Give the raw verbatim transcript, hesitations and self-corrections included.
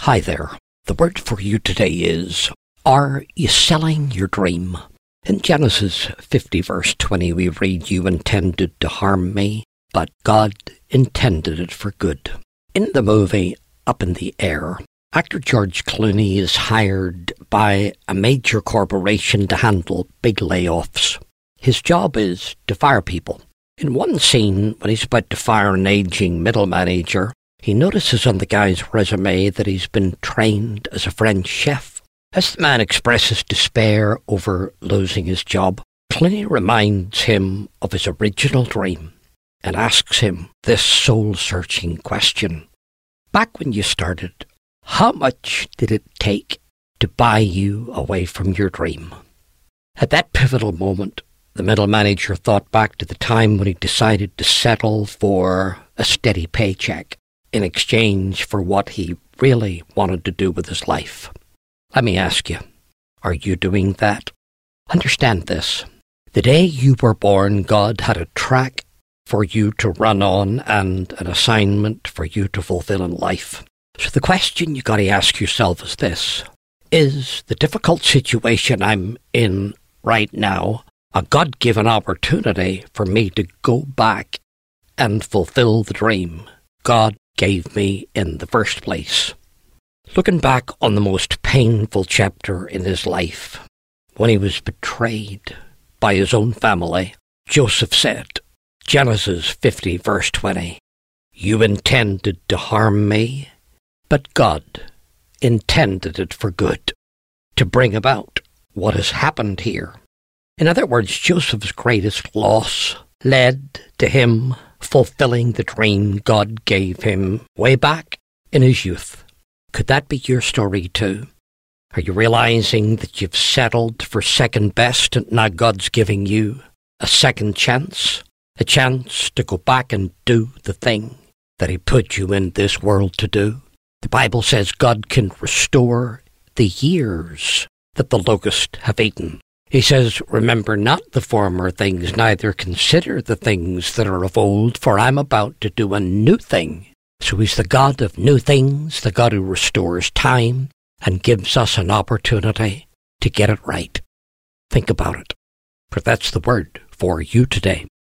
Hi there. The word for you today is, are you selling your dream? In Genesis fifty verse twenty we read, you intended to harm me, but God intended it for good. In the movie Up in the Air, actor George Clooney is hired by a major corporation to handle big layoffs. His job is to fire people. In one scene, when he's about to fire an aging middle manager, he notices on the guy's resume that he's been trained as a French chef. As the man expresses despair over losing his job, Clooney reminds him of his original dream and asks him this soul-searching question. Back when you started, how much did it take to buy you away from your dream? At that pivotal moment, the middle manager thought back to the time when he decided to settle for a steady paycheck in exchange for what he really wanted to do with his life. Let me ask you, are you doing that? Understand this. The day you were born, God had a track for you to run on and an assignment for you to fulfill in life. So the question you got to ask yourself is this. Is the difficult situation I'm in right now a God-given opportunity for me to go back and fulfill the dream God gave me in the first place? Looking back on the most painful chapter in his life, when he was betrayed by his own family, Joseph said, Genesis fifty verse twenty, you intended to harm me, but God intended it for good, to bring about what has happened here. In other words, Joseph's greatest loss led to him fulfilling the dream God gave him way back in his youth. Could that be your story too? Are you realizing that you've settled for second best and now God's giving you a second chance? A chance to go back and do the thing that he put you in this world to do? The Bible says God can restore the years that the locusts have eaten. He says, remember not the former things, neither consider the things that are of old, for I'm about to do a new thing. So he's the God of new things, the God who restores time and gives us an opportunity to get it right. Think about it, for that's the word for you today.